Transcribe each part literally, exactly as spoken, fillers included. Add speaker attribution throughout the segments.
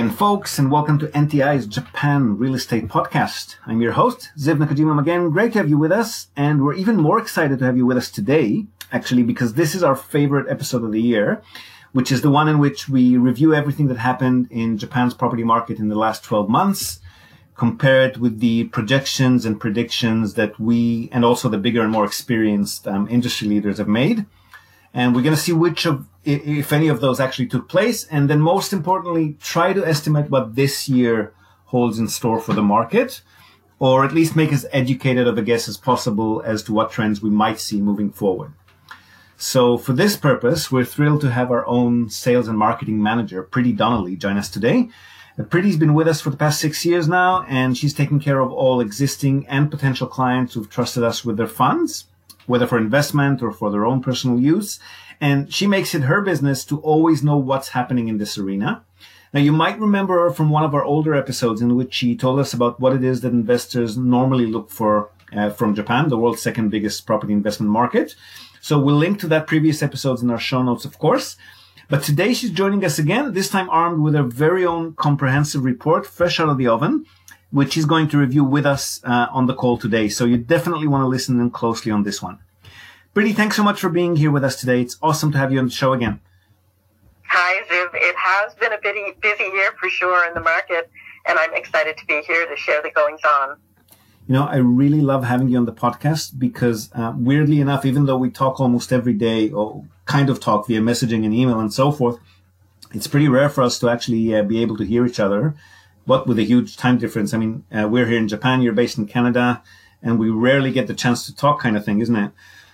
Speaker 1: again, folks, and welcome to N T I's Japan Real Estate Podcast. I'm your host, Ziv Nakajima again. Great to have you with us, and we're even more excited to have you with us today, actually, because this is our favorite episode of the year, which is the one in which we review everything that happened in Japan's property market in the last twelve months, compare it with the projections and predictions that we, and also the bigger and more experienced um, industry leaders have made. And we're going to see which of, if any of those actually took place. And then most importantly, try to estimate what this year holds in store for the market, or at least make as educated of a guess as possible as to what trends we might see moving forward. So for this purpose, we're thrilled to have our own sales and marketing manager, Preeti Donnelly, join us today. Preeti's been with us for the past six years now, and she's taken care of all existing and potential clients who've trusted us with their funds, whether for investment or for their own personal use. And she makes it her business to always know what's happening in this arena. Now, you might remember her from one of our older episodes in which she told us about what it is that investors normally look for uh, from Japan, the world's second biggest property investment market. So we'll link to that previous episodes in our show notes, of course. But today she's joining us again, this time armed with her very own comprehensive report, fresh out of the oven, which she's going to review with us uh, on the call today. So you definitely want to listen in closely on this one. Preeti, thanks so much for being here with us today. It's awesome to have you on the show again.
Speaker 2: Hi, Ziv. It has been a busy, busy year for sure in the market, and I'm excited to be here to share the goings on.
Speaker 1: You know, I really love having you on the podcast because uh, weirdly enough, even though we talk almost every day or kind of talk via messaging and email and so forth, it's pretty rare for us to actually uh, be able to hear each other. What with a huge time difference. I mean, uh, we're here in Japan, you're based in Canada, and we rarely get the chance to talk kind of thing, isn't it?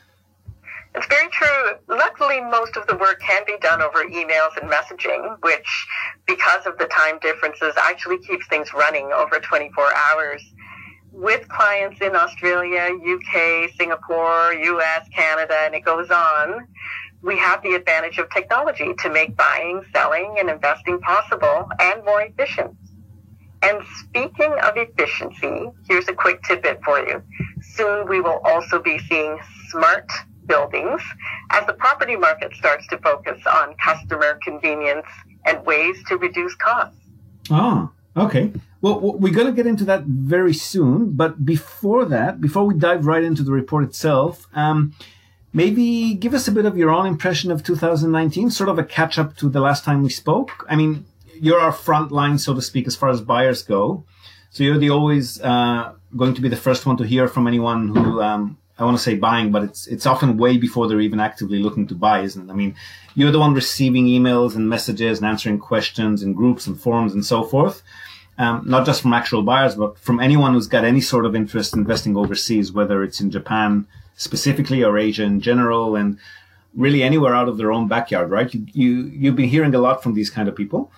Speaker 2: It's very true. Luckily, most of the work can be done over emails and messaging, which, because of the time differences, actually keeps things running over twenty-four hours. With clients in Australia, U K, Singapore, U S, Canada, and it goes on, we have the advantage of technology to make buying, selling, and investing possible and more efficient. And speaking of efficiency, here's a quick tidbit for you. Soon we will also be seeing smart buildings as the property market starts to focus on customer convenience and ways to reduce costs.
Speaker 1: Ah, okay. Well, we're going to get into that very soon. But before that, before we dive right into the report itself, um, maybe give us a bit of your own impression of two thousand nineteen, sort of a catch up to the last time we spoke. I mean, you're our front line, so to speak, as far as buyers go. So you're the always uh, going to be the first one to hear from anyone who, um, I want to say buying, but it's it's often way before they're even actively looking to buy, isn't it? I mean, you're the one receiving emails and messages and answering questions in groups and forums and so forth. Um, not just from actual buyers, but from anyone who's got any sort of interest in investing overseas, whether it's in Japan specifically or Asia in general, and really anywhere out of their own backyard, right? You, you, you've been hearing a lot from these kind of people.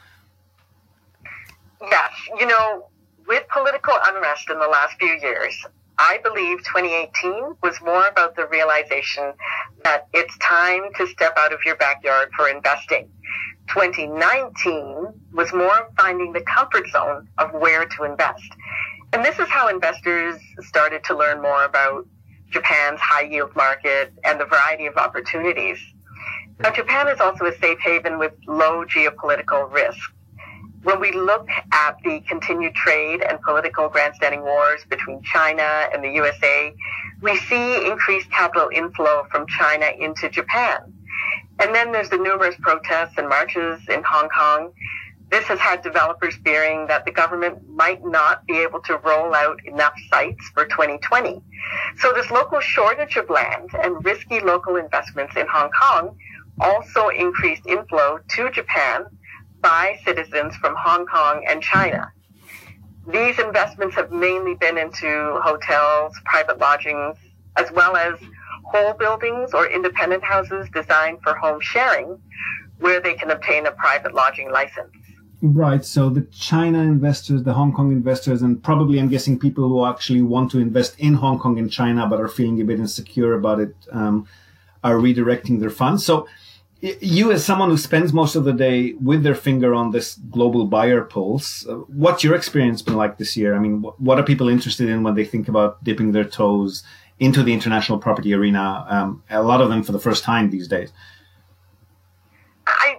Speaker 2: Yes. You know, with political unrest in the last few years, I believe twenty eighteen was more about the realization that it's time to step out of your backyard for investing. twenty nineteen was more finding the comfort zone of where to invest. And this is how investors started to learn more about Japan's high yield market and the variety of opportunities. Now, Japan is also a safe haven with low geopolitical risk. When we look at the continued trade and political grandstanding wars between China and the U S A, we see increased capital inflow from China into Japan. And then there's the numerous protests and marches in Hong Kong. This has had developers fearing that the government might not be able to roll out enough sites for twenty twenty. So this local shortage of land and risky local investments in Hong Kong also increased inflow to Japan by citizens from Hong Kong and China. These investments have mainly been into hotels, private lodgings, as well as whole buildings or independent houses designed for home sharing, where they can obtain a private lodging license.
Speaker 1: Right. So the China investors, the Hong Kong investors, and probably I'm guessing people who actually want to invest in Hong Kong and China but are feeling a bit insecure about it, um, are redirecting their funds. So you, as someone who spends most of the day with their finger on this global buyer pulse, uh, what's your experience been like this year? I mean, wh- what are people interested in when they think about dipping their toes into the international property arena? Um, a lot of them for the first time these days.
Speaker 2: I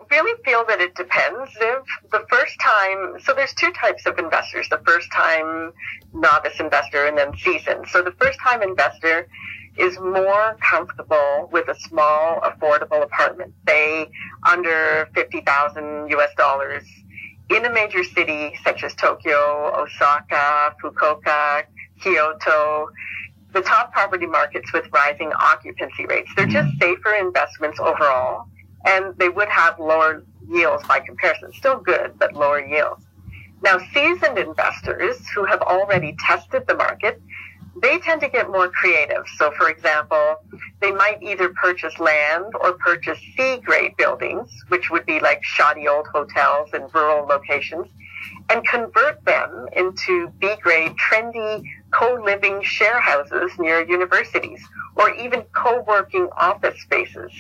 Speaker 2: really feel that it depends. If the first time, so there's two types of investors, the first time novice investor and then seasoned. So the first time investor is more comfortable with a small, affordable apartment, say under fifty thousand U S dollars in a major city such as Tokyo, Osaka, Fukuoka, Kyoto, the top property markets with rising occupancy rates. They're just safer investments overall, and they would have lower yields by comparison. Still good, but lower yields. Now, seasoned investors who have already tested the market, they tend to get more creative. So, for example, they might either purchase land or purchase C-grade buildings, which would be like shoddy old hotels in rural locations, and convert them into B-grade, trendy co-living share houses near universities, or even co-working office spaces.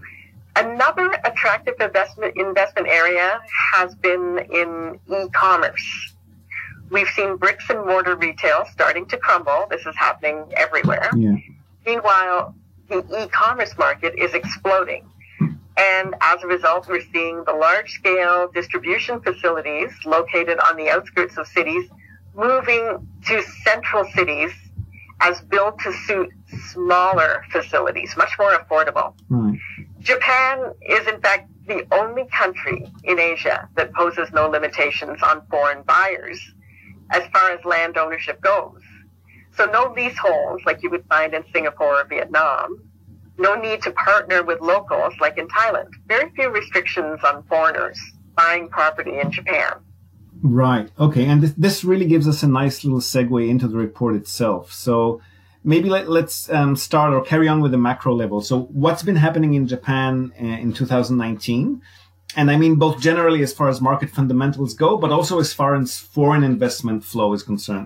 Speaker 2: Another attractive investment investment area has been in e-commerce. We've seen bricks and mortar retail starting to crumble. This is happening everywhere.
Speaker 1: Yeah.
Speaker 2: Meanwhile, the e-commerce market is exploding. And as a result, we're seeing the large-scale distribution facilities located on the outskirts of cities moving to central cities as built-to-suit smaller facilities, much more affordable.
Speaker 1: Right.
Speaker 2: Japan is, in fact, the only country in Asia that poses no limitations on foreign buyers as far as land ownership goes. So no leaseholds like you would find in Singapore or Vietnam. No need to partner with locals like in Thailand. Very few restrictions on foreigners buying property in Japan.
Speaker 1: Right. Okay. And this, this really gives us a nice little segue into the report itself. So maybe let, let's um, start or carry on with the macro level. So what's been happening in Japan uh, in two thousand nineteen? And I mean, both generally as far as market fundamentals go, but also as far as foreign investment flow is concerned.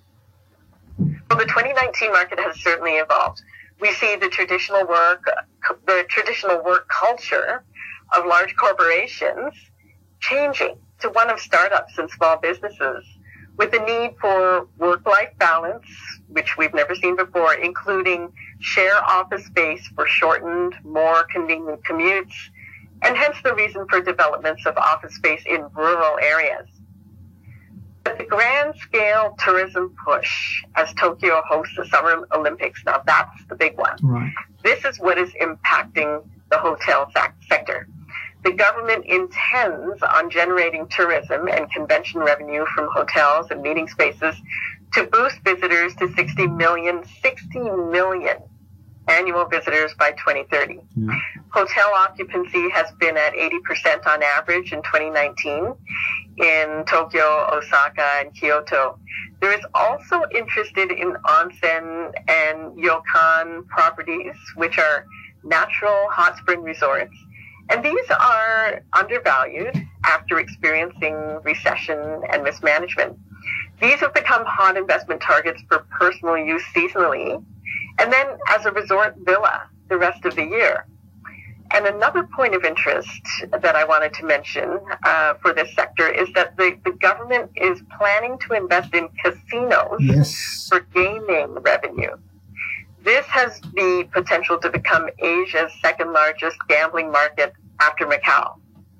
Speaker 2: Well, the twenty nineteen market has certainly evolved. We see the traditional work, the traditional work culture of large corporations changing to one of startups and small businesses, with the need for work-life balance, which we've never seen before, including share office space for shortened, more convenient commutes, and hence the reason for developments of office space in rural areas. But the grand-scale tourism push as Tokyo hosts the Summer Olympics, now that's the big one.
Speaker 1: Right.
Speaker 2: This is what is impacting the hotel sector. The government intends on generating tourism and convention revenue from hotels and meeting spaces to boost visitors to sixty million, sixty million annual visitors by twenty thirty. Yeah. Hotel occupancy has been at eighty percent on average in twenty nineteen in Tokyo, Osaka, and Kyoto. There is also interest in onsen and ryokan properties, which are natural hot spring resorts. And these are undervalued after experiencing recession and mismanagement. These have become hot investment targets for personal use seasonally, and then as a resort villa the rest of the year. And another point of interest that I wanted to mention uh, for this sector is that the, the government is planning to invest in casinos
Speaker 1: yes.
Speaker 2: for gaming revenue. This has the potential to become Asia's second largest gambling market after Macau.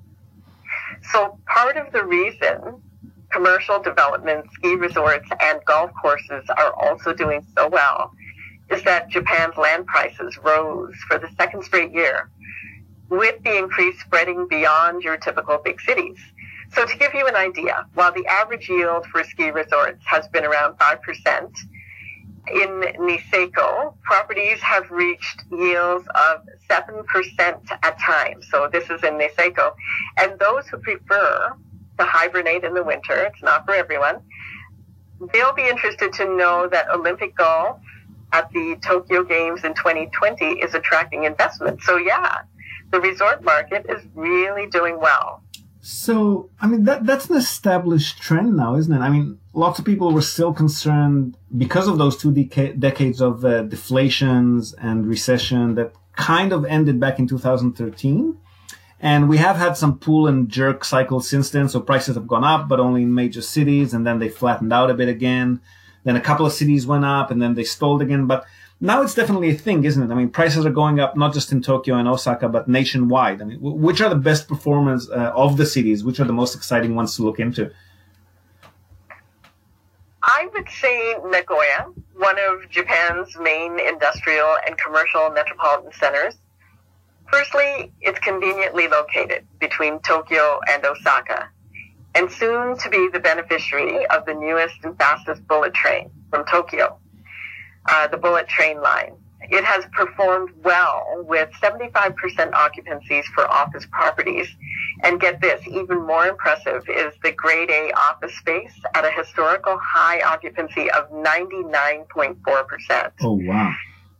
Speaker 2: So part of the reason commercial development, ski resorts, and golf courses are also doing so well is that Japan's land prices rose for the second straight year, with the increase spreading beyond your typical big cities. So to give you an idea, while the average yield for ski resorts has been around five percent, in Niseko, properties have reached yields of seven percent at times. So this is in Niseko. And those who prefer to hibernate in the winter, it's not for everyone, they'll be interested to know that Olympic golf at the Tokyo Games in twenty twenty is attracting investment. So yeah, the resort market is really doing well.
Speaker 1: So, I mean, that that's an established trend now, isn't it? I mean, lots of people were still concerned because of those two deca- decades of uh, deflations and recession that kind of ended back in two thousand thirteen. And we have had some pull and jerk cycles since then. So prices have gone up, but only in major cities. And then they flattened out a bit again. Then a couple of cities went up and then they stalled again. But now it's definitely a thing, isn't it? I mean, prices are going up not just in Tokyo and Osaka, but nationwide. I mean, which are the best performers uh, of the cities? Which are the most exciting ones to look into?
Speaker 2: I would say Nagoya, one of Japan's main industrial and commercial metropolitan centers. Firstly, it's conveniently located between Tokyo and Osaka, and soon to be the beneficiary of the newest and fastest bullet train from Tokyo, uh, the bullet train line. It has performed well with seventy-five percent occupancies for office properties. And get this, even more impressive is the grade A office space at a historical high occupancy of ninety-nine point four percent.
Speaker 1: Oh, wow.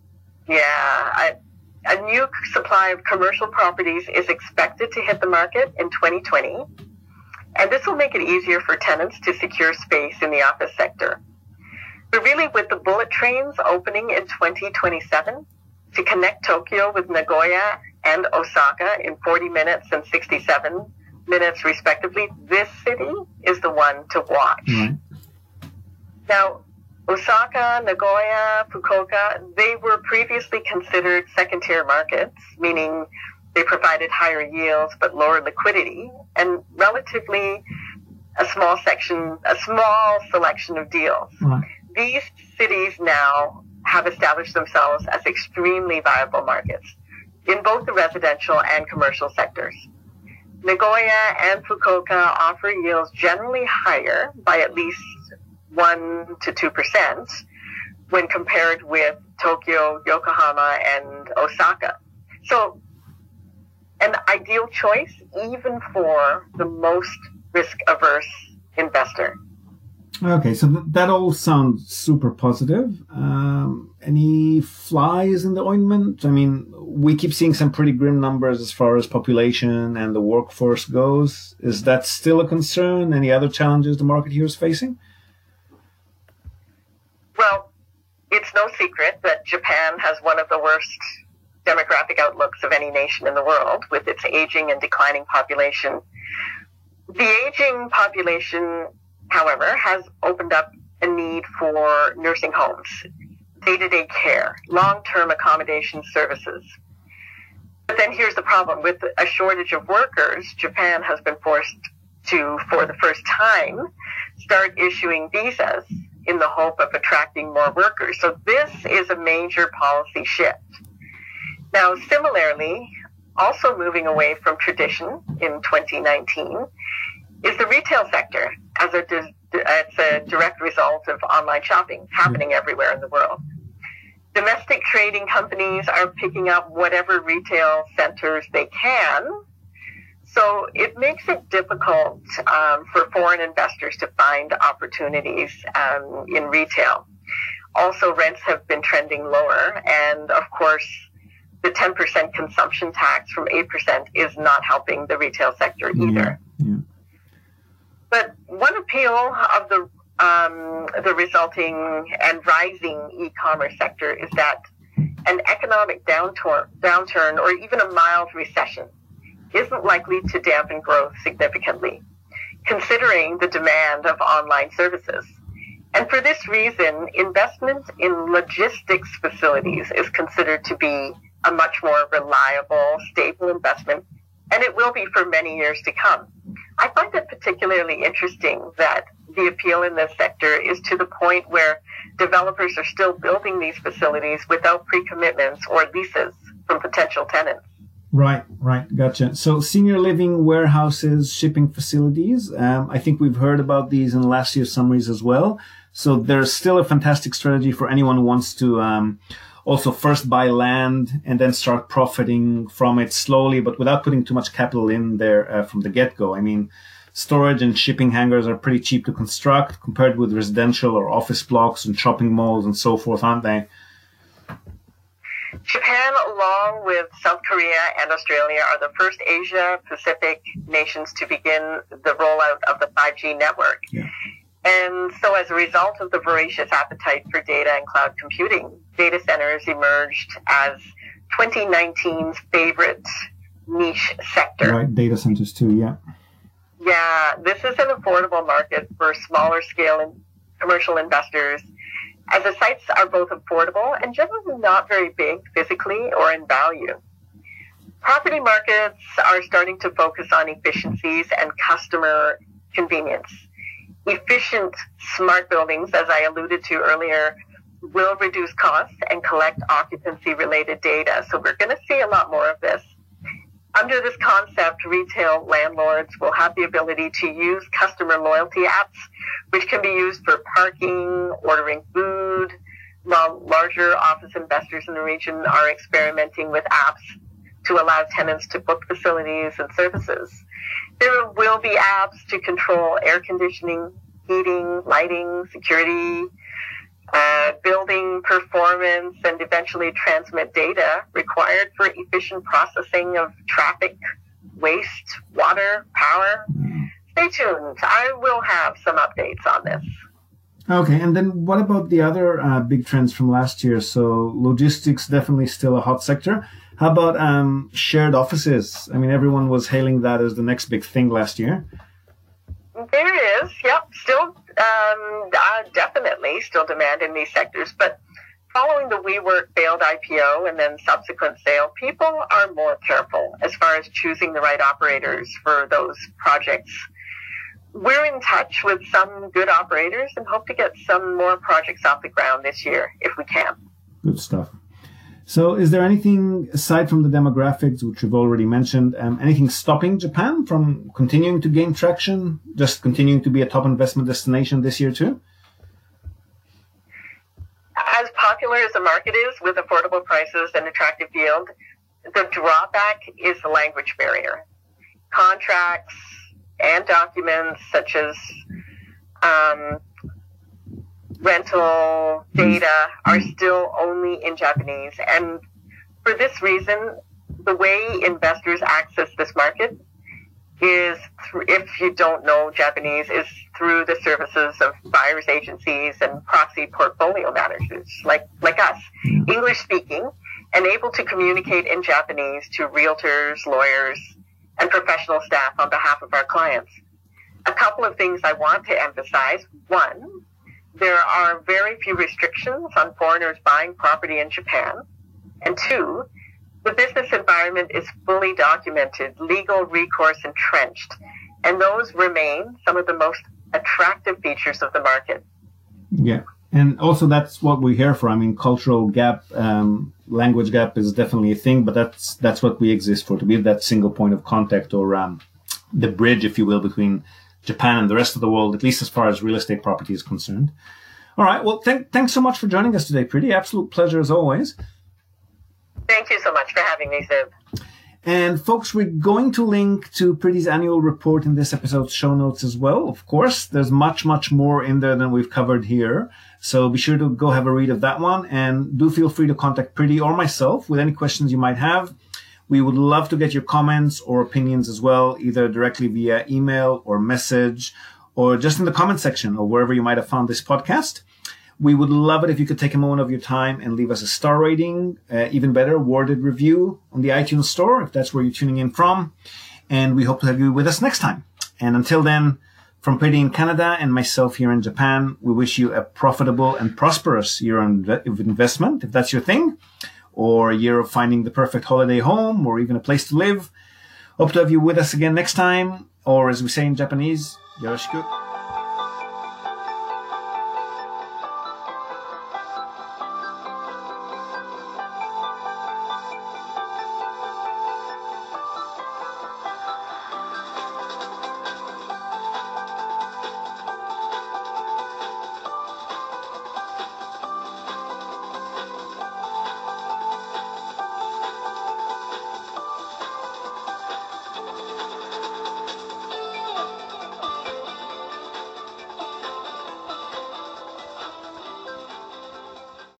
Speaker 2: Yeah. A, a new supply of commercial properties is expected to hit the market in twenty twenty. And this will make it easier for tenants to secure space in the office sector. But really, with the bullet trains opening in twenty twenty-seven to connect Tokyo with Nagoya and Osaka in forty minutes and sixty-seven minutes respectively, this city is the one to watch.
Speaker 1: Mm-hmm.
Speaker 2: Now, Osaka, Nagoya, Fukuoka, they were previously considered second-tier markets, meaning they provided higher yields but lower liquidity and relatively a small section, a small selection of deals.
Speaker 1: Right.
Speaker 2: These cities now have established themselves as extremely viable markets in both the residential and commercial sectors. Nagoya and Fukuoka offer yields generally higher by at least one to two percent when compared with Tokyo, Yokohama, and Osaka. So, an ideal choice even for the most risk-averse investor.
Speaker 1: Okay, so th- that all sounds super positive. Um, any flies in the ointment? I mean, we keep seeing some pretty grim numbers as far as population and the workforce goes. Is that still a concern? Any other challenges the market here is facing?
Speaker 2: Well, it's no secret that Japan has one of the worst demographic outlooks of any nation in the world, with its aging and declining population. The aging population, however, has opened up a need for nursing homes, day-to-day care, long-term accommodation services. But then here's the problem. With a shortage of workers, Japan has been forced to, for the first time, start issuing visas in the hope of attracting more workers. So this is a major policy shift. Now, similarly, also moving away from tradition in twenty nineteen is the retail sector, as a di- it's a direct result of online shopping happening mm-hmm. everywhere in the world. Domestic trading companies are picking up whatever retail centers they can, so it makes it difficult um, for foreign investors to find opportunities um, in retail. Also, rents have been trending lower, and of course, the ten percent consumption tax from eight percent is not helping the retail sector either.
Speaker 1: Yeah, yeah.
Speaker 2: But one appeal of the um, the resulting and rising e-commerce sector is that an economic downturn, downturn or even a mild recession isn't likely to dampen growth significantly, considering the demand of online services. And for this reason, investment in logistics facilities is considered to be a much more reliable, stable investment, and it will be for many years to come. I find it particularly interesting that the appeal in this sector is to the point where developers are still building these facilities without pre-commitments or leases from potential tenants.
Speaker 1: Right, right, gotcha. So senior living warehouses, shipping facilities, um, I think we've heard about these in last year's summaries as well. So there's still a fantastic strategy for anyone who wants to um, also first buy land and then start profiting from it slowly, but without putting too much capital in there uh, from the get-go. I mean, storage and shipping hangars are pretty cheap to construct compared with residential or office blocks and shopping malls and so forth, aren't they?
Speaker 2: Japan, along with South Korea and Australia, are the first Asia-Pacific nations to begin the rollout of the five G network.
Speaker 1: Yeah.
Speaker 2: And so as a result of the voracious appetite for data and cloud computing, data centers emerged as twenty nineteen's favorite niche sector.
Speaker 1: Right, data centers too, yeah.
Speaker 2: Yeah, this is an affordable market for smaller scale in commercial investors, as the sites are both affordable and generally not very big physically or in value. Property markets are starting to focus on efficiencies and customer convenience. Efficient, smart buildings, as I alluded to earlier, will reduce costs and collect occupancy-related data. So we're going to see a lot more of this. Under this concept, retail landlords will have the ability to use customer loyalty apps, which can be used for parking, ordering food, while larger office investors in the region are experimenting with apps to allow tenants to book facilities and services. There will be apps to control air conditioning, heating, lighting, security, uh, building performance, and eventually transmit data required for efficient processing of traffic, waste, water, power. Stay tuned. I will have some updates on this.
Speaker 1: Okay, and then what about the other uh, big trends from last year? So logistics, definitely still a hot sector. How about um, shared offices? I mean, everyone was hailing that as the next big thing last year.
Speaker 2: There is, yep, still um, uh, definitely still demand in these sectors. But following the WeWork failed I P O and then subsequent sale, people are more careful as far as choosing the right operators for those projects. We're in touch with some good operators and hope to get some more projects off the ground this year if we can.
Speaker 1: Good stuff. So is there anything, aside from the demographics, which we've already mentioned, um, anything stopping Japan from continuing to gain traction, just continuing to be a top investment destination this year too?
Speaker 2: As popular as the market is with affordable prices and attractive yield, the drawback is the language barrier. Contracts and documents such as um, rental data are still only in Japanese. And for this reason, the way investors access this market is, through, if you don't know Japanese, is through the services of buyer's agencies and proxy portfolio managers like, like us, English speaking, and able to communicate in Japanese to realtors, lawyers, and professional staff on behalf of our clients. A couple of things I want to emphasize. One, there are very few restrictions on foreigners buying property in Japan. And two, the business environment is fully documented, legal recourse entrenched, and those remain some of the most attractive features of the market.
Speaker 1: Yeah, and also that's what we're here for. I mean, cultural gap, um, language gap is definitely a thing, but that's that's what we exist for, to be that single point of contact, or um, the bridge, if you will, between Japan and the rest of the world, at least as far as real estate property is concerned. All right, well, th- thanks so much for joining us today, Preeti. Absolute pleasure as always.
Speaker 2: Thank you so much for having me, Ziv.
Speaker 1: And folks, we're going to link to Preeti's annual report in this episode's show notes as well. Of course, there's much, much more in there than we've covered here. So be sure to go have a read of that one. And do feel free to contact Preeti or myself with any questions you might have. We would love to get your comments or opinions as well, either directly via email or message, or just in the comment section or wherever you might have found this podcast. We would love it if you could take a moment of your time and leave us a star rating, uh, even better, worded review on the iTunes store, if that's where you're tuning in from. And we hope to have you with us next time. And until then, from Preeti in Canada and myself here in Japan, we wish you a profitable and prosperous year of investment, if that's your thing, or a year of finding the perfect holiday home, or even a place to live. Hope to have you with us again next time, or as we say in Japanese, yoroshiku.